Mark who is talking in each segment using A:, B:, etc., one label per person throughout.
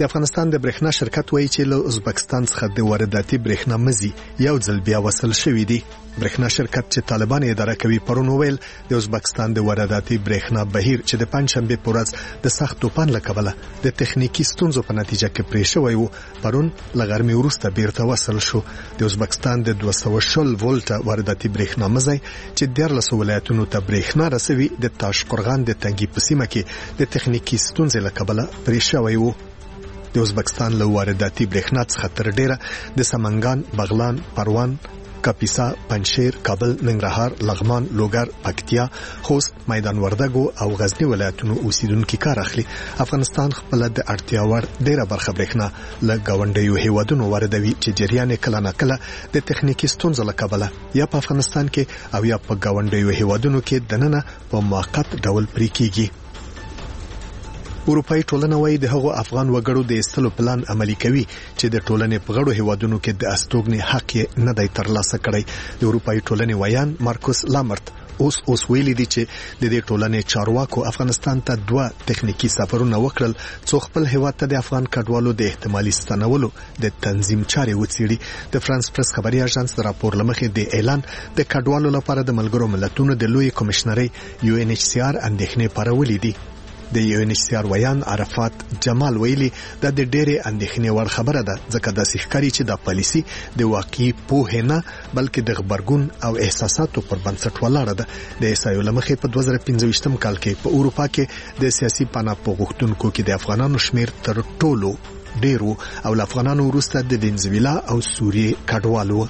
A: د افغانستان د برېښنا شرکت وایي چې له ازبکستان څخه د وارداتي برېښنا مزي یو ځل بیا وصل شوی دی. برېښنا شرکت چې طالبان اداره کوي پرون ویل د ازبکستان د وارداتي برېښنا بهیر چې د پنځشنبه په ورځ د سخت طوفان له کبله د تخنیکی ستونزو په نتیجه کې پرې شوی و پرون لغرمې وروسته بیرته وصل شو. د ازبکستان د 210 ولټه وارداتي برېښنا مزي چې 14 ولایتونو ته برېښنا رسوي د تاشقرغان د تنګي په سیمه کې د تخنیکی ستونزې له کبله پرې شوی و. د ازبکستان له وارداتي برېښنا څخه تر ډیره د سمنګان، بغلان، پروان، کاپیسا، پنجشیر، کابل، ننګرهار، لغمان، لوګر، پکتیا، خوست، میدان وردګو او غزنی ولایتونو اوسیدونکو کار اخلي. افغانستان خپل د اړتیا وړ ډیره برخه برېښنا له گاونډیو هیوادونو واردوي چې جریان کله ناکله د تخنیکی ستونزو له کبله یا په افغانستان کې او یا په گاونډیو هیوادونو کې دننه په موقت ډول پرې کیږي. اروپאי ټولنه وايي د هغو افغان وګړو د ایستلو پلان عملی کوي چې د ټولنې په غړو هیوادونو کې د استوګنې حق نه دی ترلاسه کړی. د اروپאי ټولنې ویان مارکوس لامرت اوس ویلي دي چې د دې ټولنې چارواکو افغانستان ته 2 تخنیکی سفرونه وکړل څو خپل هیواد ته د افغان کډوالو د احتمالي ستنولو د تنظیم چارې وڅېړي. د فرانس پریس خبري اژانس د راپور لمخې د اعلان د کډوالو لپاره د ملګرو ملتونو د لوی کمشنري UNHCR اندېښنې پارولې دي. د UNHCR ویان عرفات جمال ویلي دا د ډېرې اندېښنې وړ خبره ده ځکه د ښکاری چې د پالیسي د واقعي پوهه نه بلکې د خبرګون او احساساتو پر بنسټ ولاړه ده. د اسرائیل لمخې په 2015 کال کې په اروپا کې د سیاسي پناه غوښتونکو کې د افغانانو شمیر تر ټولو ډیرو او له افغانانو وروسته د وینزویلا او سوریې کډوالو.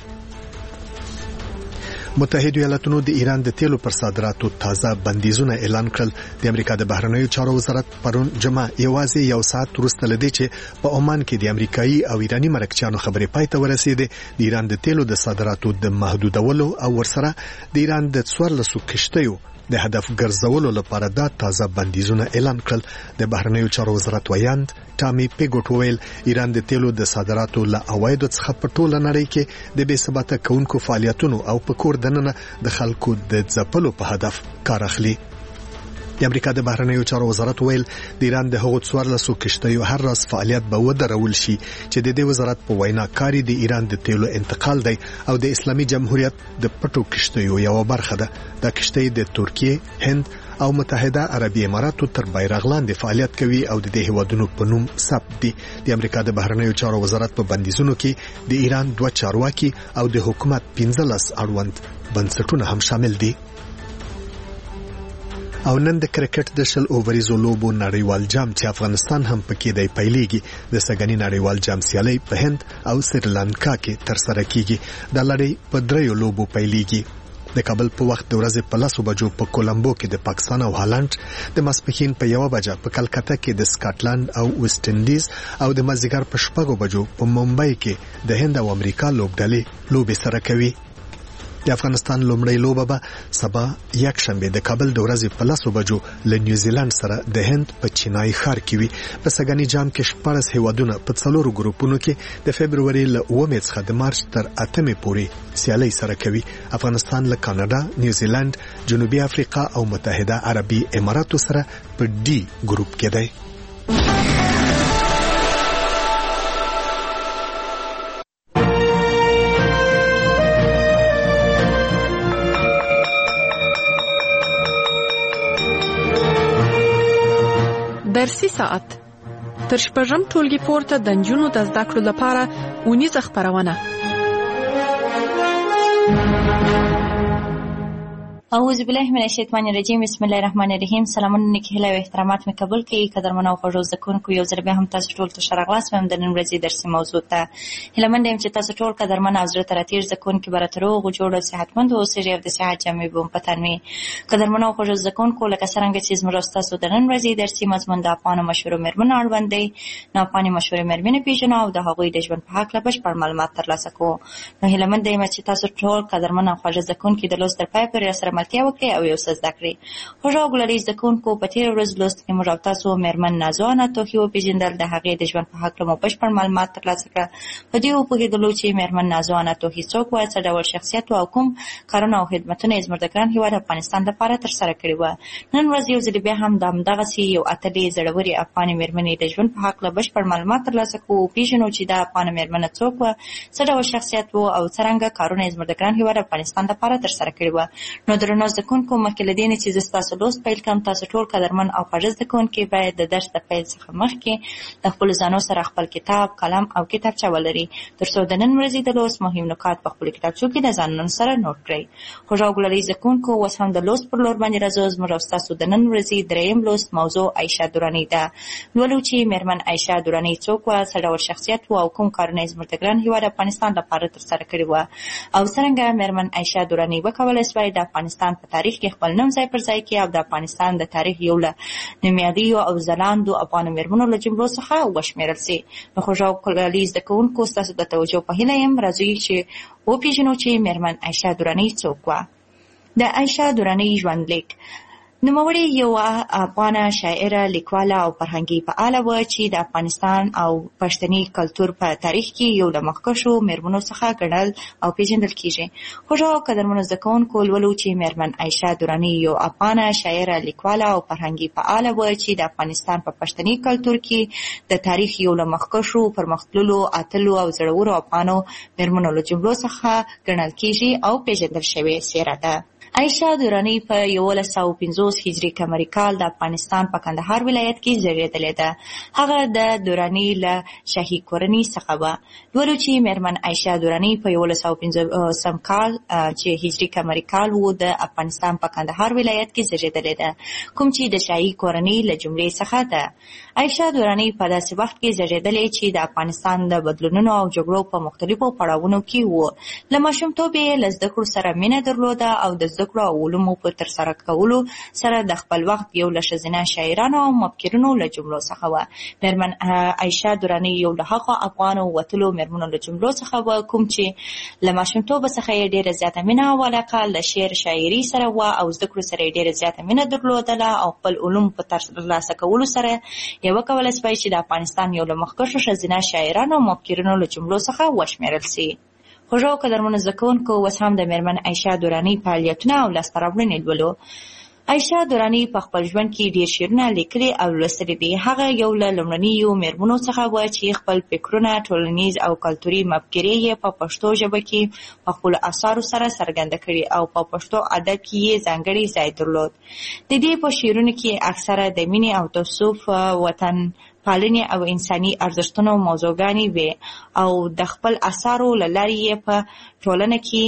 A: متحده ایالاتونو د ایران د تیلو پر صادراتو تازه بندیزونه اعلان کړل. د امریکا د بهرنیو چارو وزارت پرون جمعه یوازې یو ساعت وروسته لدی چې په عمان کې د امریکایي او ایرانی مرکچیانو خبرې پای ته ورسېده. د ایران د تیلو د صادراتو د محدودولو او ورسره د ایران د 14 کشتیو د هدف ګرځولو لپاره دا تازه بندیزونه اعلان کړل. د بهرنیو چارو وزارت ویاند ټامي پیګوټ ویل ایران د تیلو د صادراتو له عوایدو څخه په ټوله نړۍ کې د بې ثباته کونکو فعالیتونو او په کور دننه د خلکو د ځپلو په هدف کار اخلي. د امریکا د بهرنیو چارو وزارت ویل د ایران د هغو 14 کشتیو هر راز فعالیت به ودرول شي چې د دې وزارت په وینا کاری د ایران د تیلو انتقال دی او د اسلامي جمهوریت د پټو کشتیو یو برخه ده. دا کشتۍ د ترکیه، هند او متحده عربی اماراتو تر بیرغ لاندې فعالیت کوي او د دې هیوادونو په نوم ثبت دي. د امریکا د بهرنیو چارو وزارت په بندیزونو کې د ایران 2 چارواکي او د حکومت 15 اړوند بنسټونه هم شامل دي. او نن د کرکټ د شل اووریزو لوبو نړیوال جام چې افغانستان هم پکې دی پیلېږي. د سګنی نړیوال جام سیالي په هند او سریلانکا کې تر سره کیږي. د لړۍ په 3 لوبو پیلېږي. د کابل په وخت د ورځې په 10 بجو په کولمبو کې د پاکستان او هالند، د ماسپښین په 1 بجه په کلکته کې د سکاټلند او ویسټ انډیز او د مازدیګر په 6 بجو په ممبئی کې د هند او امریکا لوبډلې لوبې سره کوي. د افغانستان لومړی لوبه به سبا یک شنبه د کابل د ورځې په 10 بجو له نیوزیلند سره د هند په چینای ښار کې وي. په سګنی جام کې 14 هیوادونه په 4 ګروپونو کې د فبرवरी له 9 څخه د مارچ تر 8 پورې سیالي سره کوي. افغانستان له کاناډا، نیوزیلند، جنوبي افریقا او متحده عربي اماراتو سره په ډي ګروپ کې دی.
B: درسي ساعت تر شپږم ټولګي پورته د نجونو د زده کړو لپاره اونیزه خپرونه.
C: اعوذ بالله من الشیطان الرجیم. بسم الله الرحمن الرحیم. سلامونه نیکی هیله او احترامات مې قبول کړئ. قدرمنو او خوږو زده کوونکو، یو ځل بیا هم تاسو ټول ته ښه راغلاست. د نن ورځې درسي موضوع ته هیلهمنده یم چې تاسو ټول قدرمن او زړه ته راتېر زده کوونکي به راته روغ جوړ او صحتمند اوسئ او د صحت جامې به مو په تن وي. قدرمنو او خوږو زده کوونکو، لکه څرنګه چې زموږ او ستاسو د نن ورځې درسي مضمون د افغانو مشهورو مېرمنو اړوند دی، نو افغاني مشهورې مېرمنې پېژنو او د هغوی د ژوند په هکله بشپړ معلومات ترلاسه کوو. نو هیلهمنده یم چې تاسو ټول قدرمن او خوږ زده کوونکي د لوست تر پایه پورې راسره ملتیا وکړي او یو څه زده کړي. خوږه ګلالي زده کوونکو په تېره ورځ لوست کې موږ او تاسو مېرمن نازو انا توخي وپېژندل. د هغې د ژوند په هکله مو بشپړ معلومات ترلاسه کړه. په دې وپوهېدلو چې مېرمن نازو انا توخي څوک وه، څه ډول شخصیت و او کوم کارونه او خدمتونه یې زموږ د ګران هېواد افغانستان لپاره ترسره کړي وه. نن ورځ یو ځل بیا هم د همدغسې یو اتلې زړورې افغانې مېرمنې د ژوند په هکله بشپړ معلومات ترلاسه کوو، وپېژنو چې دا افغانه مېرمنه څوک وه، څه ډول شخصیت و او څرنګه کارونه یې زموږ د ګران هېواد افغانستان لپاره ترسره کړي وه. نو درنو زده کوونکو، مخکې له دې نه چې زه ستاسو لوست پیل کړم، تاسو ټول قدرمن او خواږه زده کوونکي باید د درس د پیل څخه مخکې د خپلو ځانو سره خپل کتاب، قلم او کتابچه ولري، تر څو د نن ورځې د لوست مهم نکات په خپلو کتابچو کې د ځانونو سره نوټ کړئ. خوږه ګلالي زده کوونکو، اوس هم د لوست پر لور باندې راځو. زموږ او ستاسو د نن ورځې دریم لوست موضوع عایشه دراني ده. لولو چې مېرمن عایشه دراني څوک وه، څه ډول شخصیت و او کوم کارونه یې زموږ د ګران هېواد افغانستان لپاره ترسره کړي وه، او څرنګه مېرمن عایشه دراني وکولی سوای د افغانستان په تاریخ کې خپل نوم ځای پر ځای کړي او د افغانستان د تاریخ یو له نومیالیو او ځلانده افغانو مېرمنو له جملو څخه وشمېرل سي. نو خوږه ګلالي زده کوونکو، ستاسو د توجه په هیله یم. راځئ چې وپېژنو چې مېرمن عایشه دراني څوک وه. د عایشه دراني ژوندلیک. نوموړې یوه افغانه شاعره، لیکواله او فرهنګي فعاله وه چې د افغانستان او پښتني کلتور په تاریخ کې یو له مخکښو مېرمنو څخه ګڼل او پېژندل کېږي. خوږه او قدرمنو زده کوونکو، لولو چې مېرمن عایشه دراني یو افغانه شاعره، لیکواله او فرهنګي فعاله وه چې د افغانستان په پښتني کلتور کې د تاریخ یو له مخکښو، پرمختللو، اتلو او زړورو افغانو مېرمنو له جملو څخه ګڼل کېږي او پېژندل شوې څېره ده. عایشه دراني په 1150 هجري قمري کال د افغانستان په کندهار ولایت کې زیږېدلې ده. هغه د دراني له شاهي کورنۍ څخه وه. لولو چې مېرمن عایشه دراني په 1150 کال چې هجري قمري کال و د افغانستان په کندهار ولایت کې زیږېدلې ده، کوم چې د شاهي کورنۍ له جملې څخه ده. عایشه دراني په داسې وخت کې زیږېدلې چې د افغانستان د بدلونونو او جګړو په مختلفو پړاوونو کې و. له ماشومتوبه یې له زده کړو سره مینه درلوده او د زده کړو او علومو په ترسره کولو سره د خپل وخت یو له ښځینه شاعرانو او مفکرینو له جملو څخه وه. مېرمن عایشه دراني یو له هغو افغانو وتلو مېرمنو له جملو څخه وه، کوم چې له ماشومتوبه څخه یې ډېره زیاته مینه او علاقه له شعر شاعري سره وه او زده کړو سره یې ډېره زیاته مینه درلودله او خپل علوم په ترلاسه کولو سره یې وکولی سوای چې د افغانستان یو له مخکښو ښځینه شاعرانو او مفکرینو له جملو څخه وشمېرل سي. خوږه او قدرمنو زده کوونکو، اوس هم د مېرمن عایشه دراني فعالیتونه او لاسته راوړنې لولو. عایشه دراني په خپل ژوند کې ډېر شعرونه لیکلي او لوستلي دي. هغه یو له لومړنیو مېرمنو څخه وه چې خپل فکرونه، ټولنیز او کلتوري مفکورې یې په پښتو ژبه کې په خپلو اثارو سره څرګنده کړي او په پښتو ادب کې یې ځانګړی ځای درلود. د دې په شعرونو کې اکثره د مینې او توصیف، وطن پالنې او انساني ارزښتونو موضوعګانې وې او د خپل اثارو له لارې یې په ټولنه کې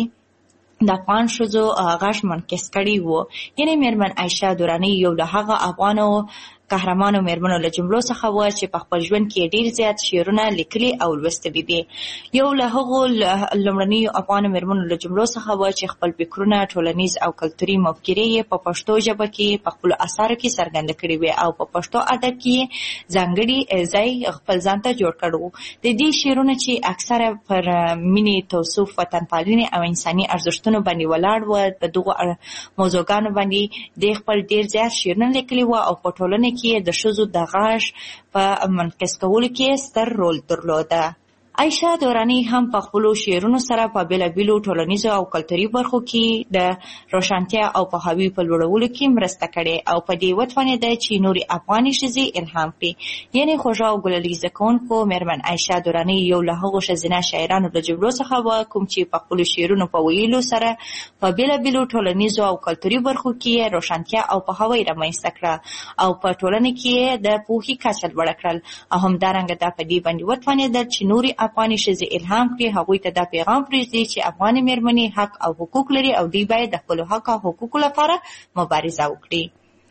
C: د افغان ښځو غږ منعکس کړی و. یعنې مېرمن عایشه دراني یو له هغه افغانو قهرمانو مېرمنو له جملو څخه وه چې په خپل ژوند کې ډېر زیات شعرونه لیکلي او لوستلي دي. یو له هغو لومړنیو افغانو مېرمنو له جملو څخه وه چې خپل فکرونه، ټولنیز او کلتوري مفکورې یې په پښتو ژبه کې په خپلو اثارو کې څرګنده کړي وې او په پښتو ادب کې یې ځانګړی ځای خپل ځان ته جوړ کړی و. د دې شعرونه چې اکثره پر مینې، توصیف، وطن پالنې او انساني ارزښتونو باندې ولاړ و، په دغو موضوعګانو باندې د خپل ډېر زیات شعرونه لیکلي و او په ټولنه کې د ښځو د غږ په منعکس کولو کې ستر رول درلوده. عایشه دراني هم په خپلو شعرونو سره په بېلابېلو ټولنیزو او کلتوري برخو کې د روښانتیا او پوهاوي په لوړولو کې مرسته کړې او په دې وتوانېده چې نورې افغاني ښځې الهام کړي. یعنې خوږه او ګلالي زده کوونکو، مېرمن عایشه دراني یو له هغو ښځینه شاعرانو له جملو څخه وه کوم چې په خپلو شعرونو په ویلو سره په بېلابېلو ټولنیزو او کلتوري برخو کې روښانتیا او پوهاوی رامنځته کړه او په ټولنه کې د پوهې کچه لوړه کړل او همدارنګه دا په دې باندې وتوانېدل چې نورې افغاني ښځې الهام کړي، هغوی ته دا پیغام پرېږدي چې افغاني مېرمنې حق او حقوق لري او دوی باید د خپلو حق او حقوقو لپاره مبارزه وکړي.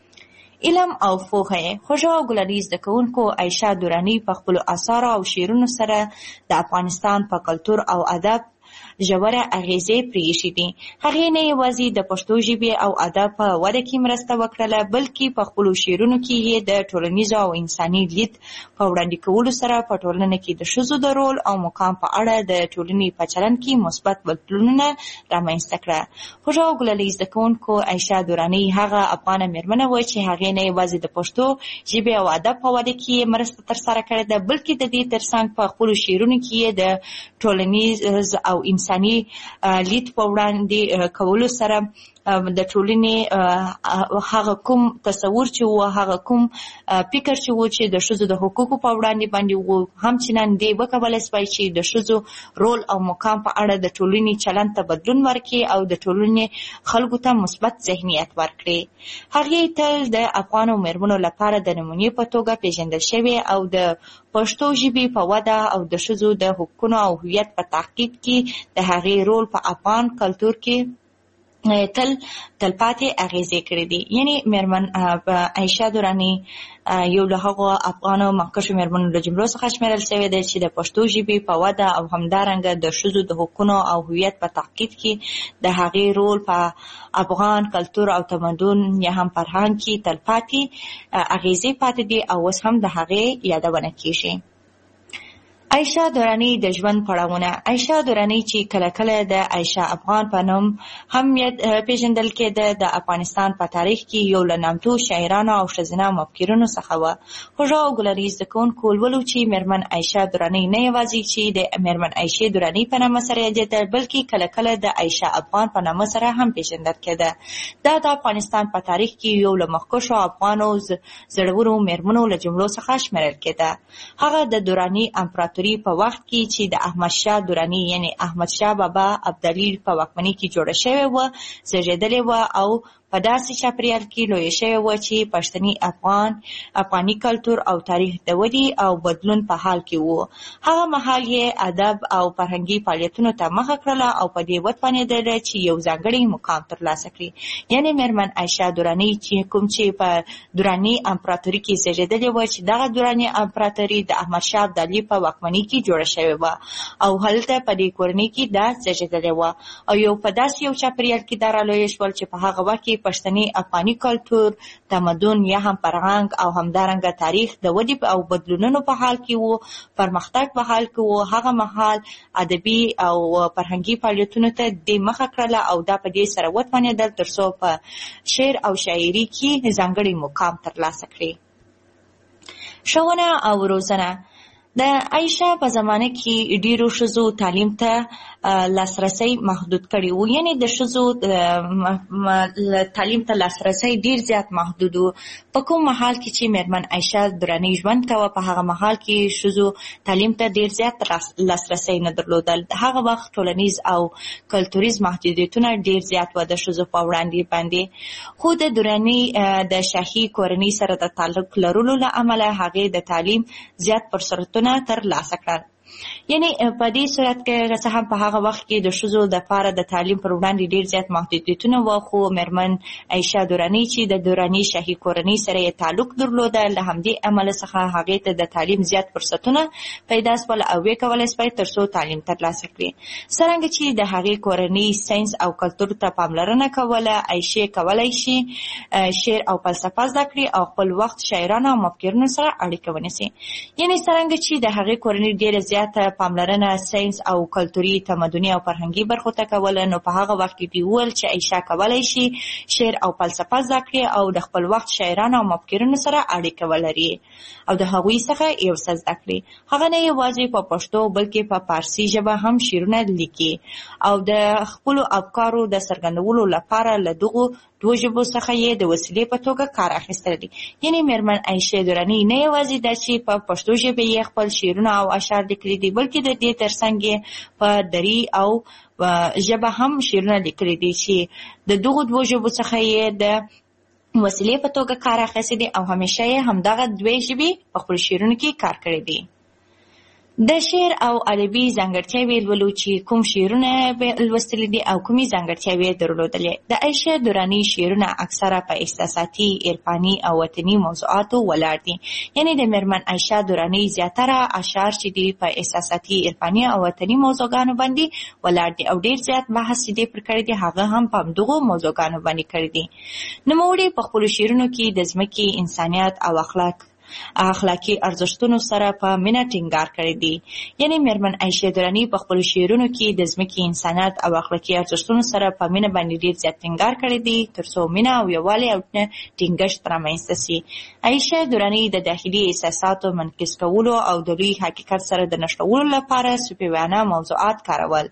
C: علم او پوهه. خوږه او ګلالي زده کوونکو، عایشه دراني په خپلو اثارو او شعرونو سره د افغانستان په کلتور او ادب ژوره اغیزې پرېښې دي. هغې نه یوازې د پښتو ژبې او ادب په وده کې مرسته وکړله، بلکې په خپلو شعرونو کې یې د ټولنیزو او انساني لید په وړاندې کولو سره په ټولنه کې د ښځو د رول او مقام په اړه د ټولنې په چلند کې مثبت بدلونونه رامنځته کړه. خوږه او ګلالۍ زده کوونکو عایشه دراني هغه افغانه مېرمنه وه چې هغې نه یوازې د پښتو ژبې او ادب په وده کې مرسته ترسره کړې ده، بلکې د دې ترڅنګ په خپلو شعرونو کې یې د ټولنیز او انساني لید په وړاندې کولو سره د ټولنې هغه کوم تصور چې و، هغه کوم فکر چې و چې د ښځو د حقوقو په وړاندې باندې و، همچنان دې وکولی شوای چې د ښځو رول او مقام په اړه د ټولنې چلند ته بدلون ورکړي او د ټولنې خلکو ته مثبت ذهنیت ورکړي. هغې تل د افغانو مېرمنو لپاره د نمونې په توګه پیژندل شوې او د پښتو ژبې په وده او د ښځو د حقوقو او هویت په تحقیق کې د هغې رول په افغان کلتور کې تلپاتې اغیزې کړې دي. یعنی مېرمن عایشه دراني یو له هغو افغانو مخکښو مېرمنو له جملو څخه شمېرل شوې ده چې د پښتو ژبې په وده او همدارنګه د ښځو د حقونو او هویت په تحقیق کې د هغې رول په افغان کلتور او تمدن یا هم فرهنګ کې تلپاتې اغیزې پاتې دي او اوس هم د هغې یادونه کېږي. عایشه دراني د ژوند پړاوونه. عایشه دراني چې کله کله د عایشه افغان په نوم هم پیژندل کېده، د افغانستان په تاریخ کې یو له نامتو شاعرانو او ښځینه مفکرینو څخه وه. خوږه او ګلالۍ زده کوونکو لولو چې مېرمن عایشه دراني نه یوازې چې د مېرمن عایشې دراني په نامه سره یادېده، بلکې کله کله د عایشه افغان په نامه سره هم پیژندل کېده. دا د افغانستان په تاریخ کې یو له مخکښو افغانو زړورو مېرمنو له جملو څخه شمېرل کېده. هغه د دراني امپراتوري په وخت کې چې د احمد شاه دراني یعنی احمد شاه بابا ابدالي په واکمنۍ کې جوړه شوې وه، زېږېدلې وه او په داسې چاپریال کې لویه شوې وه چې پښتني افغاني کلتور او تاریخ د ودې او بدلون په حال کې وو. هغه مهال یې ادب او فرهنګي فعالیتونو ته مخه کړله او په دې وتوانېدله چې یو ځانګړی مقام ترلاسه کړي. یعنې مېرمن عایشه دراني چې کوم چې په دراني امپراتوري کې زېږېدلې وه، چې دغه دراني امپراتوري د احمد شاه ابدالي په واکمنۍ کې جوړه شوې وه او هلته په دې کورنۍ کې دا زېږېدلې وه او یو په داسې یو چاپریال کې دا رالویه شول چې په هغه وخت کې پښتني افغاني کلتور، تمدن یا هم فرهنګ او همدارنګه تاریخ د ودې او بدلونونو په حال کې وو، پرمختګ په حال کې وو. هغه مهال ادبي او فرهنګي فعالیتونو ته د مخه کړله او دا په دې سره وتوانېدل تر څو په شعر او شاعري کې ځانګړی مقام ترلاسه کړي. ښوونه او روزنه. د عایشه په زمانه کې ډیرو ښځو تعلیم ته لاسرسی محدود کړی و، یعنی د ښځو تعلیم ته لاسرسی ډیر زیات محدود و. په کوم مهال کې چې مېرمن عایشه دراني ژوند کوه، په هغه مهال کې ښځو تعلیم ته ډیر زیات لاسرسی نه درلودل. هغه وخت ټولنیز او کلتوریز محدودیتونه ډیر زیات و د ښځو په وړاندې باندې. خو د دراني د شاهي کورنۍ سره د تعلق لرلو له امله هغې د تعلیم زیات فرصتونه ترلاسه کړل. یعنی په دې صورت کې څه هم په هغه وخت کې د ښځو لپاره د تعلیم پر وړاندې ډیر زیات محدودیتونه وو، خو مېرمن عایشه دراني چې د دراني شاهي کورنۍ سره یې تعلق درلوده، له همدې امله څخه هغې ته د تعلیم زیات فرصتونه پیدا شول او وکولی شوای تر څو تعلیم ترلاسه کړي. څرنګه چې د هغې کورنۍ ساینس او کلتور ته پاملرنه کوله، عایشې کولی شي شعر او فلسفه زده کړي او خپل وخت شاعرانو او مفکرینو سره اړیکه ونیسي. یعنی څرنګه چې د هغې کورنۍ ډیره زیاته پاملرنه ساینس او کلتوري، تمدني او فرهنګي برخو ته کوله، نو په هغه وخت کې ویل چې عایشه کولی شي شعر او فلسفه زده کړي او د خپل وخت شاعرانو او مفکرینو سره اړیکه ولري او د هغوی څخه یو څه زده کړي. هغه نه یوازې په پښتو بلکې په فارسي ژبه هم شعرونه لیکي او د خپلو افکارو د څرګندولو لپاره له دغو دوه ژبو څخه یې د وسیلې په توګه کار اخیستلی دی. یعنې مېرمن عایشه دراني نه یوازې دا چې په پښتو ژبه یې خپل شعرونه او اشعار لیکلي دي، بلکې د دې ترڅنګ یې په دري او ژبه هم شعرونه لیکلي دي چې د دغو دوه ژبو څخه یې د وسیلې په توګه کار اخیستی دی او همیشه یې همدغه دوه ژبې په خپلو شعرونو کې کار کړی دی. د شعر او ادبي ځانګړتیاوې لولو چې کوم شعرونه لوستلي دي او کومې ځانګړتیاوې درلودلې. د عایشه دراني شعرونه اکثره په احساساتي، عرفاني او وطني موضوعاتو ولاړ دي. یعنې د میرمن عایشه دراني زیاتره اشعار چې دي په احساساتي، عرفاني او وطني موضوعګانو باندې ولاړ دي او ډېر زیات بحث چې دی پر کړی دی هغه هم په همدغو موضوعګانو باندې کړی دي. نوموړي په خپلو شعرونو کې د ځمکې، انسانیت او اخلاقي ارزښتونو سره په مینه ټینګار کړی دی. یعنې میرمن عایشه دراني په خپلو شعرونو کې د ځمکې، انسانیت او اخلاقي ارزښتونو سره په مینه باندې ډېر زیات ټینګار کړی دی ترڅو مینه او یووالی او ټینګښت رامنځته سي. عایشه دراني د داخلي احساساتو منعکس کولو او د لوی حقیقت سره د نښلولو لپاره صوفیانه موضوعات کارول.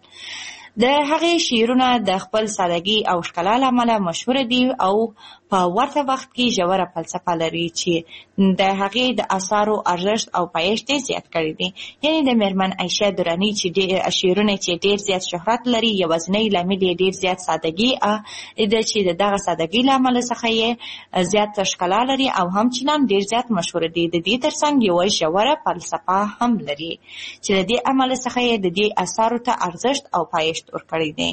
C: د هغې شعرونه د خپل سادګي او ښکلا له امله مشهوره دي او په ورته وخت کې ژوره فلسفه لري چې د هغې د اثارو ارزښت او پایښت یې زیات کړی دی. یعنې د میرمن عایشه دراني چې شعرونه چې ډېر زیات شهرت لري، یوازینی لامل یې ډېر زیات سادګي ده چې د دغه سادګي له امله څخه یې زیات ښکلا لري او همچنان ډېر زیات مشهوره دي. د دې ترڅنګ یوه ژوره فلسفه هم لري چې د دې امله څخه یې د دې اثارو ته ارزښت او پایښت ورکړی دی.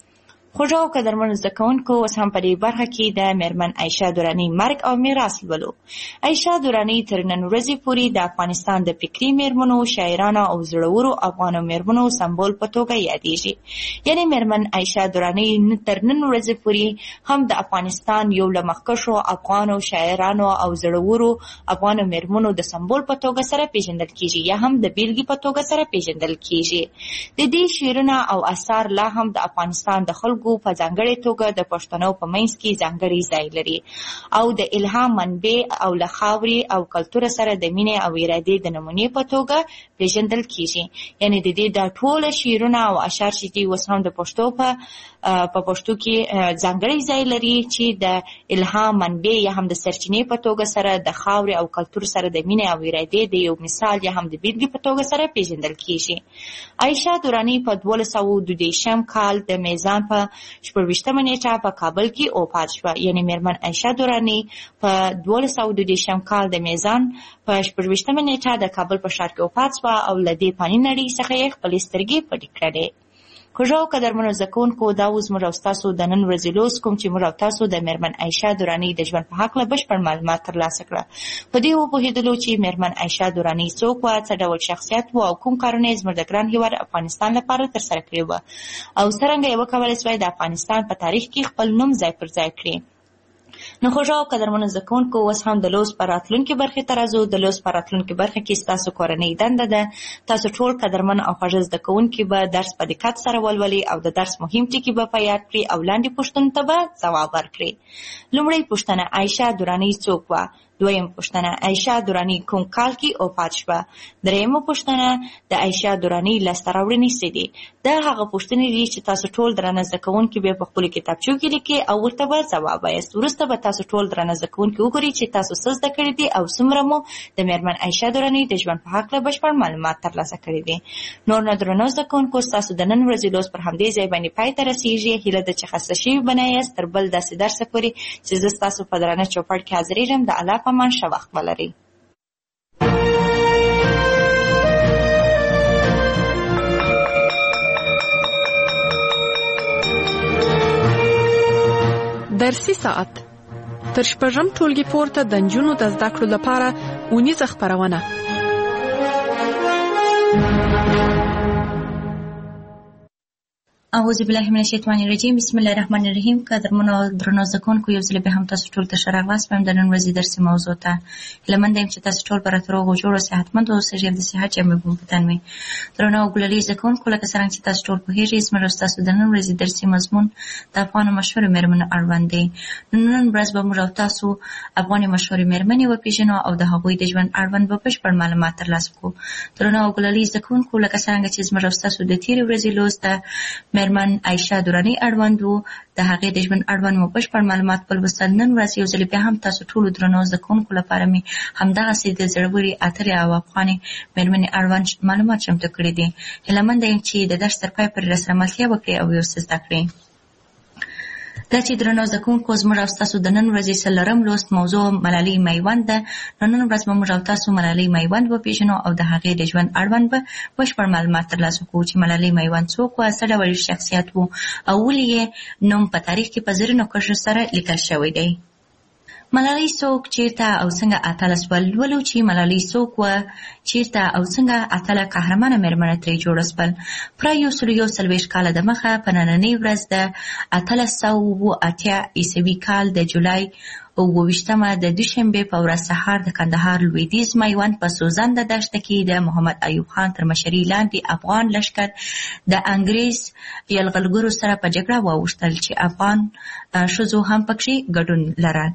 C: خوږو او قدرمنو زده کوونکو، اوس هم په دې برخه کې د میرمن عایشه دراني مرګ او میراث لولو. عایشه دراني تر نن ورځې پورې د افغانستان د فکري میرمنو، شاعرانو او زړورو افغانو میرمنو سمبول په توګه یادېږي. یعنې میرمن عایشه دراني تر نن ورځې پورې هم د افغانستان یو له مخکښو افغانو شاعرانو او زړورو افغانو میرمنو د سمبول په توګه سره پیژندل کیږي یا هم د بیلګې په توګه سره پیژندل کیږي. د دې شعرونه او اثار لا هم د افغانستان د خلکو په ځانګړې توګه د پښتنو په منځ کې ځانګړی ځای لري او د الهام منبع او له خاورې او کلتور سره د مینې او ارادې د نمونې په توګه پیژندل کیږي. یعنې د دې دا ټول شعرونه او اشعار چې دي اوس هم د پښتو په پښتو کې ځانګړی ځای لري چې د الهام منبع یا هم د سرچینې په توګه سره د خاورې او کلتور سره د مینې او ارادې د یو مثال یا هم د بیلګې په توګه سره پیژندل کیږي. عایشه دراني په 1222 کال د میزان په 14 نیټه په کابل کې وفات شوه. یعنې میرمن عایشه دراني په 1222 کال د میزان په 14 نیټه د کابل په ښار کې وفات شوه او له دې فاني نړۍ څخه یې خپلې سترګې پټې کړې. خوږو او قدرمنو زده کوونکو، دا اوس موږ او ستاسو د نن ورځې لوست کوم چې موږ او تاسو د میرمن عایشه دراني د ژوند په هکله بشپړ معلومات ترلاسه کړه. په دې وپوهېدلو چې میرمن عایشه دراني څوک وه، څه ډول شخصیت و او کوم کارونه یې زموږ د ګران هېواد افغانستان لپاره ترسره کړي وه او څرنګه یې وکولی سوای د افغانستان په تاریخ کې خپل نوم ځای پر ځای کړي. نو خوږو او قدرمنو زده کوونکو، اوس هم د لوست په راتلونکې برخې ته راځو. د لوست په راتلونکې برخه کې ستاسو کورنۍ دنده ده تاسو ټول قدرمن او خوږ زده کوونکي به درس په دقت سره ولولئ او د درس مهم ټکي به په یاد کړئ او لاندې پوښتنو ته به ځواب ورکړئ. لومړۍ پوښتنه: عایشه دراني څوک وه؟ دویم پوښتنه: عایشه دراني کوم کال کې وفات شوه؟ دریمه پوښتنه: د عایشه دراني لاسته راوړنې څه دي؟ دا هغه پوښتنې دي چې تاسو ټول درانه زده کوونکي به په خپلو کتابچو کې لیکئ او ورته به ځواب وایاست. وروسته به تاسو ټول درانه زده کوونکي وګورئ چې تاسو څه زده کړي دي او څومره مو د میرمن عایشه دراني د ژوند په هکله بشپړ معلومات ترلاسه کړي دي. نور نو درنو زده کوونکو، ستاسو د نن ورځې لوست پر همدې ځای باندې پای ته رسېږي. هیله ده چې خسته شوي به نه یاست تر بل داسې درسه پورې چې زه ستاسو په درانه چوپړ کې حاضرېږم. د الله په امان، ښه وخت ولرئ.
B: درسي ساعت تر شپږم ټولګي پورته د نجونو د زده کړو لپاره اونیزه خپرونه.
C: اعوذ بالله من الشیطان الرجیم. بسم الله الرحمن الرحیم. قدرمنو درنو زده کوونکو، یو ځل بیا هم تاسو ټول ته ښه راغلاست. د نن ورځې درسي موضوع ته هیله مند یم چې تاسو ټول به راته روغ او جوړ او صحتمند اوسئ. د صحت جامې به مو په تن وي. درنو او ګلالي زده کوونکو، لکه څرنګه چې تاسو ټول پوهېږئ، زموږ او ستاسو د نن ورځې درسي مضمون د افغانو مشهورو میرمنو اړوند دی. نن ورځ به موږ او تاسو افغاني مشهورې میرمنې وپېژنو او د هغوی د ژوند اړوند به بشپړ معلومات ترلاسه کړو. درنو او ګلالي زده کوونکو، لکه څرنګه چې زموږ او ستاسو د تېرې ورځې لوست د میرمن عایشه دراني اړوند و، د هغې د ژوند اړوند مو بشپړ معلومات ولوستل. نن ورځ یو ځل بیا هم تاسو ټولو درنو زده کوونکو لپاره مې همدغسې د زړورې اترې او افغانې میرمنې اړوند معلومات چمتو کړي دي. هیله منده یم چې د درس تر پای پورې راسره ملتیا وکړئ او یو څه زده کړئ. دا چې درنو زده کوونکو زموږ او ستاسو د نن ورځې څلورم لوست موضوع ملالۍ میوند ده. نن ورځ به موږ او تاسو ملالۍ میوند وپېژنو او د هغې د ژوند اړوند به بشپړ معلومات ترلاسه کړو چې ملالۍ میوند څوک وه، څه ډول شخصیت و او ولې یې نوم په تاریخ کې په زرینو کرښو سره لیکل شوی دی. ملالۍ څوک، چیرته او څنګه اتله سول؟ ولو چې ملالۍ څوک وه، چیرته او څنګه اتله قهرمانه مېرمنه ترې جوړه سول. پوره 140 کاله د مخه په نننۍ ورځ د 1880 عیسوي کال د جولای 28 د دوشنبې په ورځ سهار د کندهار لویدیځ میوند په سوزنده دښته کې د محمد ایوب خان تر مشرۍ لاندې افغان لښکر د انګریز یرغلګرو سره په جګړه واوښتل چې افغان ښځو هم پکې ګډون لرل.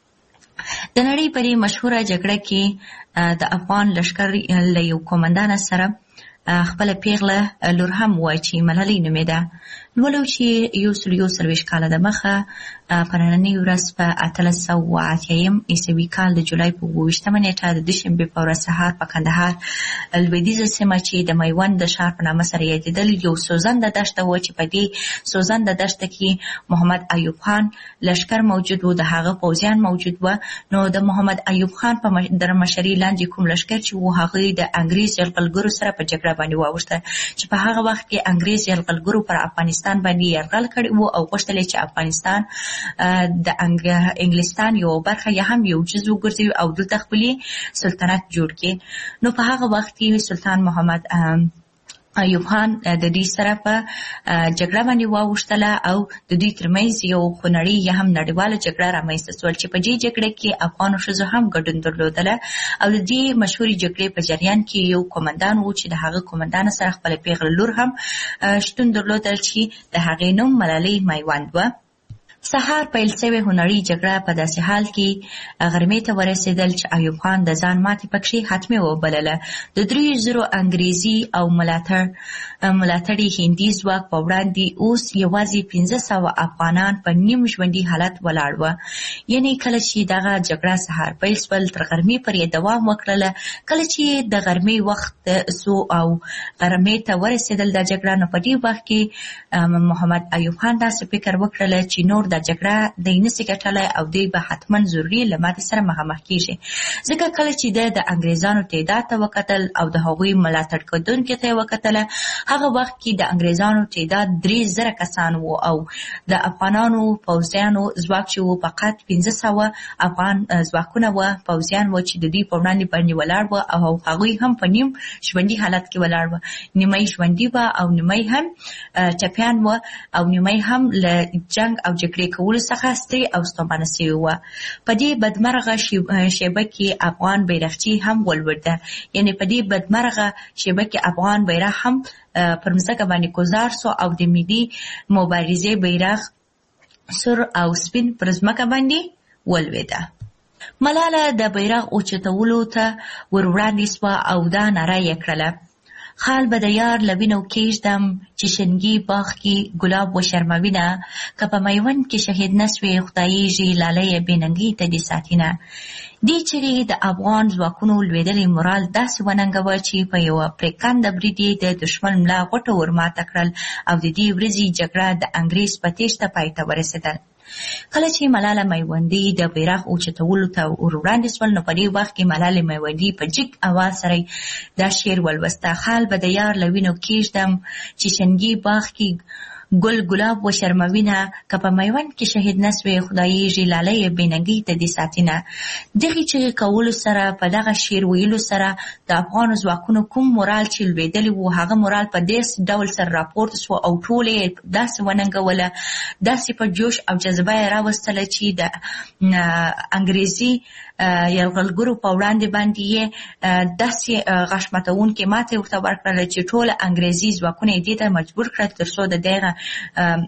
C: د نړۍ په دې مشهوره جګړه کې د افغان لښکر له یو قومندان سره خپله پیغله لور هم وه چې ملالۍ نومېده. ولو چې 140 کاله د مخه په نننۍ ورځ په 1880 عیسوي کال د جولای په 28 نیټه د دوشنبې په ورځ سهار په کندهار لویدیځه سیمه چې د میوند د ښار په نامه سره یادېدل یو سوزنده دښته وه چې په دې سوزنده دښته کې محمد ایوب خان لښکر موجود و، د هغه پوځیان موجود و. نو د محمد ایوب خان په مشرۍ لاندې کوم لښکر چې و هغه د انګریز یرغلګرو سره په جګړه باندې واوښته چې په هغه وخت کې انګریز یرغلګرو پر افغانستان باندې یرغل کړی و او غوښتل چې افغانستان د انګلستان یو برخه یا هم یو جزء وګرځوي او دلته خپل سلطنت جوړ کړي. نو په هغه وخت کې سلطان محمد ایوب خان د دې سره په جګړه باندې واوښتله او د دوی ترمنځ یو خونړۍ یا هم نړیواله جګړه رامنځته سول چې په دې جګړه کې افغانو ښځو هم ګډون درلودله او د دې مشهورې جګړې په جریان کې یو قومندان و چې د هغه قومندان سره خپله پیغله لور هم شتون درلودل چې د هغې نوم ملالۍ میوند وه. سهار پیل شوې هنري جګړه په داسې حال کې غرمې ته ورسېدل چې ایوب خان د ځان ماتې پکې حتمي وبلله. د 300 انګریزي او ملاتړي هندي ځواک په وړاندې اوس یوازې 500 افغانان په نیم ژوندي حالت ولاړ وه. یعنې کله چې دغه جګړه سهار پیل شول تر غرمې پورې دوام وکړله. کله چې د غرمې وخت سو او غرمې ته ورسېدل د جګړه، نو په دې وخت کې محمد ایوب خان داسې فکر وکړله چې نور د جګړه دی نسي ګټلی او دوی به حتما ضروري له ماتې سره مخامخ کېږي. ځکه کله چې د انګریزانو تعداد ته وکتل او د هغوی ملاتړ کوونکو ته یې وکتله، هغه وخت کې د انګریزانو تعداد 3000 کسان و او د افغانانو پوځیانو ځواک چې و فقط 500 افغان ځواکونه و، پوځیان و چې د دوی په وړاندې باندې ولاړ و او هغوی هم په نیم ژوندي حالت کې ولاړ و. نیمه ژوندي و او نیمه هم ټپیان و او نیمه هم له جنگ او جګړې کولو څخه ستړي او ستومانه شوي وه. په دې بدمرغه شیبه کې افغان بیرغچی هم ولوېده. یعنې په دې بدمرغه شیبه کې افغان بیرغ هم پر مځکه باندې ګذار سو او د ملي مبارزې بیرغ سور او سپین پر مځکه باندې ولوېده. ملاله د بیرغ اوچتولو ته ور وړاندې سوه او دا ناره یې کړله: خال به د یار له وینو کېږدم چې شنګي باغ کې ګلاب وشرموینه، که په میوند کې شهید نه سوې خدایږي لالیه بې ننګۍ ته دې ساتینه. دې چغې د افغان ځواکونو لوېدلې مورال داسې وننګوه چې په یوه پرېکنده برید یې د دښمن ملا غوټه ورماته کړل او د دې ورځې جګړه د انګریز په تېښته پای ته ورسېدل. کله چې ملاله میوندي د بیرغ اوچتولو ته ور وړاندې سول، نو په دې وخت کې ملاله میوندي په جګ اواز سره دا شعر ولوسته: خال به د یار له وینو کېږدم چې شنګي باغ کې ګل ګلاب وشرموینه، که په میوند کې شهید نه سوې خدایږي لالیه بې ننګۍ ته دې ساتینه. دغې چغې کولو سره، په دغه شعر ویلو سره د افغانو ځواکونو کوم مورال چې لوېدلی و هغه مورال په داسې ډول سره راپورته سو او ټول یې داسې وننګوله، داسې په جوش او جذبه یې راوستله چې د انګریزي یرغلګرو په وړاندې باندې یې داسې غاښ ماتوونکې ماتې ورته ورکړله چې ټول انګریزي ځواکونه یې دې ته مجبور کړل تر څو د دغه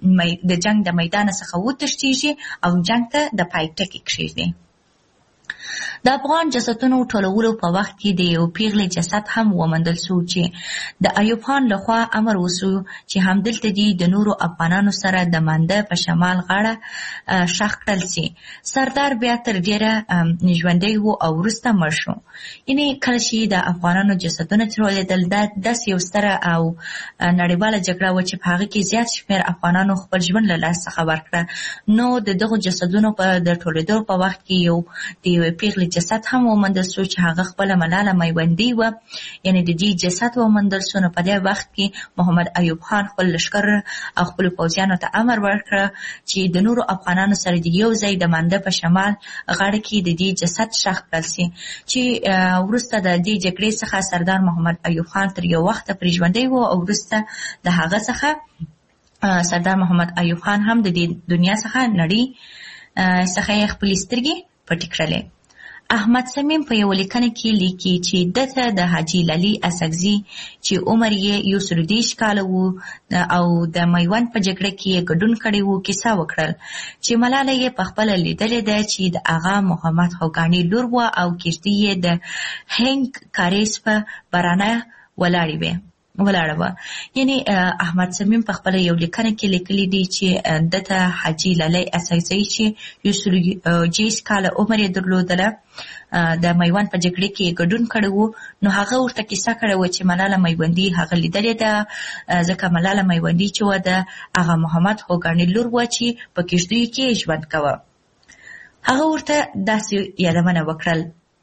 C: د جنگ د میدان څخه وتښتېږي او جنگ ته د پای ټکی کېږدي. د افغان جسدونو ټولولو په وخت کې د یو پیغلې جسد هم وموندل شو چې د ایوب خان لخوا امر وشو چې همدلته د نورو افغانانو سره د مانده په شمال غاړه ښخ کړل شي. سردار بیا تر ډیره ژوندی و او وروسته مړ شو. یعنې کله چې د افغانانو جسدونه ټولېدل دا داسې یو ستره او نړیواله جګړه وه چې په هغه کې زیات شمېر افغانانو خپل ژوند له لاس څخه ورکړه. نو د دغو جسدونو په د ټولېدو په وخت کې یو د یوې پیغلې جسد هم وموندل شو چې هغه خپله ملاله میوندۍ وه، یعنې د دې جسد وموندل شو. نو په دې وخت کې محمد ایوب خان خپل لښکر او خپلو پوځیانو ته امر ورکړه چې د نورو افغانانو سره د یو ځای د مانده په شمال غاړه کې د دې جسد ښخ کړل شي، چې وروسته د دې جګړې څخه سردار محمد ایوب خان تر یو وخته پرې ژوندی و او وروسته د هغه څخه سردار محمد ایوب خان هم د دې دنیا څخه نړۍ څخه یې خپلې سترګې پټې کړلې. احمد صمیم په یو لیکنه کې لیکي چې دته د حاجي لالي اسکزي چې عمر یې 130 کاله و او د میوند په جګړه کې ګډون کړی و کیسه وکړل چې ملاله یې په خپل لیدلې ده چې د آغا محمد خوګانی لور و او کشتۍ یې د هنګ کاریز په برانه ولاړه وه. یعنی احمد صمیم په خپل یو لیکنه کې لیکلی دی چې دته حاجي لالي اسکزي چې 130 کاله عمر یې درلودله د میوند په جګړه کې ګډون کړی و. نو هغه ورته کیسه کړې وه چې ملاله میوندي هغه لیدلې ده، ځکه ملاله میوندي چې وه د آغا محمد خوګانی لور وه چې په کشتیو کې ژوند کوه. هغه ورته داسې یادونه وکړل: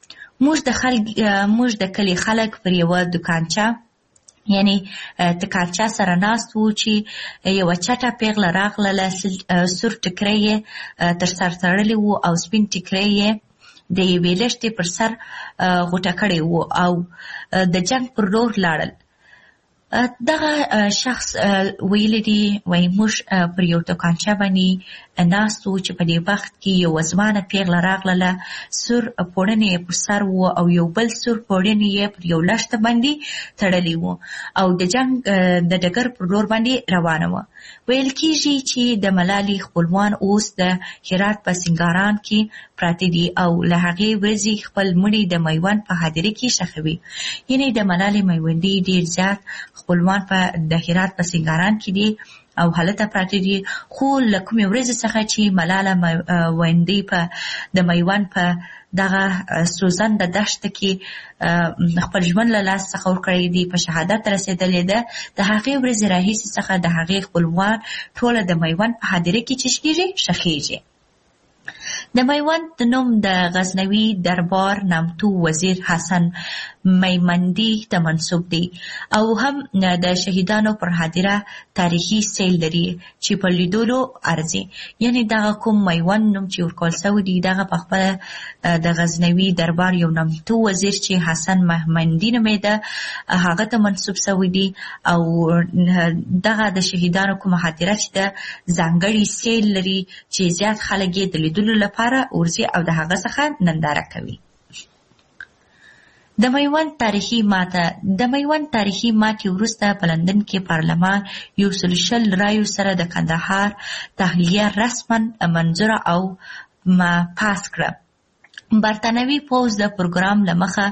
C: موږ د کلي خلک پر یوه دوکانچه یعنی تکارچا سره ناست وو چې یوه چټه پیغله راغله، سور ټکری یې تر سر تړلی وو او سپین ټکری یې د یوې لښتې پر سر غوټه کړی وو او د جنګ پر لور لاړل. دغه شخص ویلی دی وایي موږ پر یو دوکانچه باندې ناست وو چې په دې وخت کې یو ځوانه پیغله راغله، سور پوړنې یې پر سر وو او یو بل سور پوړنې یې پر یو لښته باندې تړلی وو او د جنګ د ډګر پر لور باندې روانه وه. ویل کېږي چې د ملالې خپلوان اوس د هرات په سنګاران کې پراته دي او له هغې ورځې خپل مړي د میوند په هدیره کې ښخوي. یعنې د ملالې میوندي ډېر زیات خپلوان په د هرات په سنګاران کې دي او هلته پراته دي، خو له کومې ورځې څخه چې ملاله میوندي په د میوند په دغه سوزنده دښته کې خپل ژوند له لاس څخه ورکړی دی، په شهادت رسېدلې ده، د هغې ورځې راهیسې څخه د هغې خپلوان ټوله د میوند په هدیره کې چشکېږي ښخېږي. د میوند د نوم د غزنوي دربار نامتو وزیر حسن میمندي ته منسوب دی او هم د شهیدانو پر هدیره تاریخي سیل لري چې په لیدلو ارزي. یعنی دغه کوم میوند نوم چې ورکول شوی دی دغه په خپله د غزنوي دربار یو نامتو وزیر چې حسن میمندي نومېده هغه ته منسوب شوی دی او دغه د شهیدانو کومه هدیره چې د ځانګړي سیل لري چې زیات خلک یې د لیدلو لپاره ورځي او د هغه څخه ننداره کوي. د میوند تاریخي ماتې وروسته په لندن کې پارلمان 120 رایو سره د کندهار تحلیه رسما منظوره او پاس کړه. برتانوي پوځ د پروګرام له مخه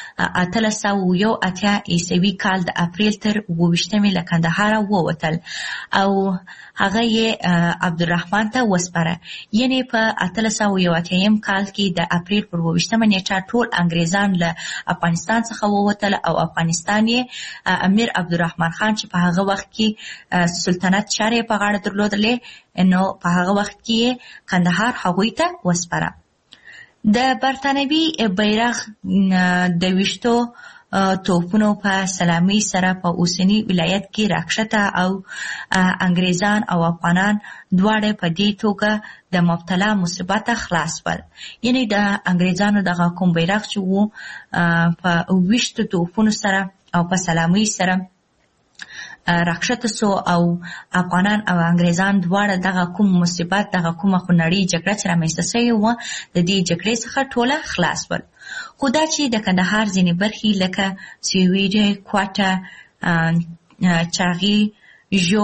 C: 1881 عیسوي کال د اپریل تر 28 له کندهاره ووتل او هغه یې عبدالرحمن ته وسپاره. یعنی په 1881 کال کې د اپریل پر 28 نیټه ټول انګریزان له افغانستان څخه ووتل او افغانستان یې امیر عبدالرحمن خان چې په هغه وخت کې سلطنت چارې په غاړه درلودلې، نو په هغه وخت کې کندهار هغوی ته وسپاره. د برتانوي بیرغ د 20 توپونو په سلامي سره په اوسنی ولایت کې راکښته او انګریزان او افغانان دواړه په دې توګه د مبتلا مصیبت خلاص ول. یعنی د انګریزانو دغه کوم بیرغ چې وو په 20 توپونو سره او په سلامي سره راکښته سو او افغانان او انګریزان دواړه دغه کوم مصیبت دغه کومه خونړۍ جګړه چې رامنځته شوې وه د دې جګړې څخه ټوله خلاص ول. خو دا چې د کندهار ځینې برخې لکه سویډي، کوټه، چاغي، ژوب،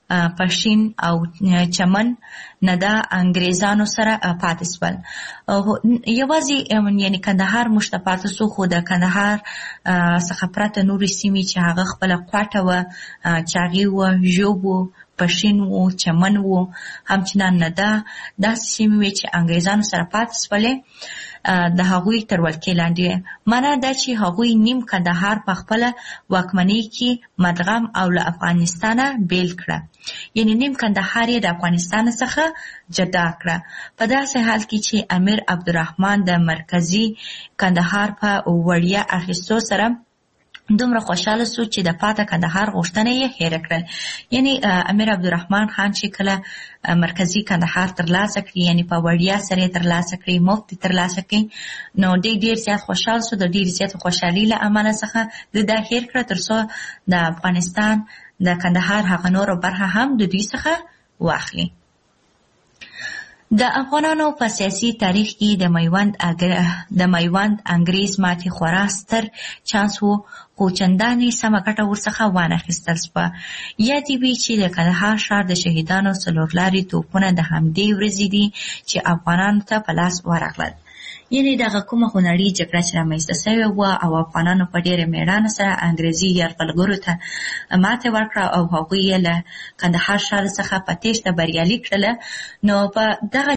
C: پښین او چمن نه د انګریزانو سره پاتې شول. یوازې یعنی کندهار موږ ته پاتې شو، خو د کندهار څخه پرته نورې سیمې چې هغه خپله کوټه وه، چاغي وه، ژوب وو، پښین وو، چمن وو، همچنان نه ده. داسې سیمې وې چې انګریزانو سره پاتې شولې د هغوی تر ولکې لاندې. معنا دا چې هغوی نیم کندهار په خپله واکمنۍ کې مدغم او له افغانستانه بیل کړه، یعنی نیم کندهار یې د افغانستان څخه جدا کړه. په داسې حال کې چې امیر عبدالرحمن د مرکزي کندهار په وړیا اخیستو سره دومره خوشاله سو چې د پاته کندهار غوښتنه یې هېره کړل. یعنی امیر عبدالرحمن خان چې کله مرکزي کندهار ترلاسه کړي، یعنی په وړیا سره ترلاسه کړي، مفت ترلاسه کړي، نو ډېر زیات خوشحال سو. د ډېر زیات خوشحالي له امله څخه د دا هېر کړه تر څو د افغانستان د کندهار هغه نورو برخه هم د دوی څخه واخلي. د افغانانو په سیاسي تاریخ کې د میوند انګریز ماتې خورا ستر چانس وو، خو چندانې سمه ګټه ورڅخه وانخیستل شوه. یادې وي چې د کندهار ښار د شهیدانو څلورلارې توپونه د همدې ورځې دي چې افغانانو ته په لاس ورغلل. یعنی دغه کومه خونړۍ جګړه چې رامنځته سوې وه او افغانانو په ډېره مېړانه سره انګریزي یرغلګرو ته ماتې ورکړه او هغوی یې له کندهار ښار څخه په تېښته بریالي کړله، نو په دغه